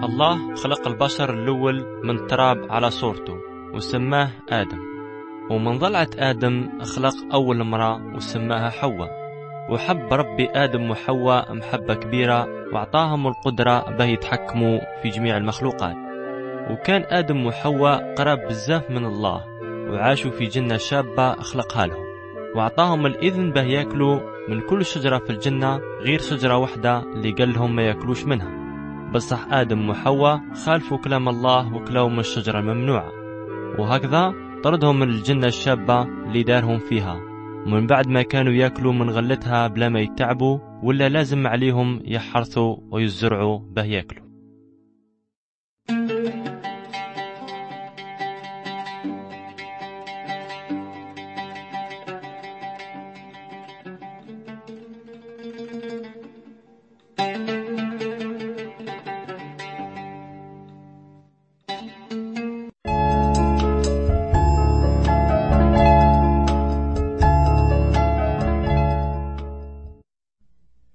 الله خلق البشر الأول من تراب على صورته وسماه آدم، ومن ضلعة آدم خلق أول امرأة وسماها حواء. وحب ربي آدم وحواء محبة كبيرة وأعطاهم القدرة به يتحكموا في جميع المخلوقات. وكان آدم وحواء قراب بزاف من الله، وعاشوا في جنة شابة خلقها لهم، وأعطاهم الإذن به يأكلوا من كل شجرة في الجنة غير شجرة واحدة اللي قال لهم ما يأكلوش منها. بصح آدم وحواء خالفوا كلام الله وكلوا من الشجرة الممنوعة، وهكذا طردهم من الجنة الشابة اللي دارهم فيها، ومن بعد ما كانوا يأكلوا من غلتها بلا ما يتعبوا ولا لازم عليهم يحرثوا ويزرعوا به يأكلوا.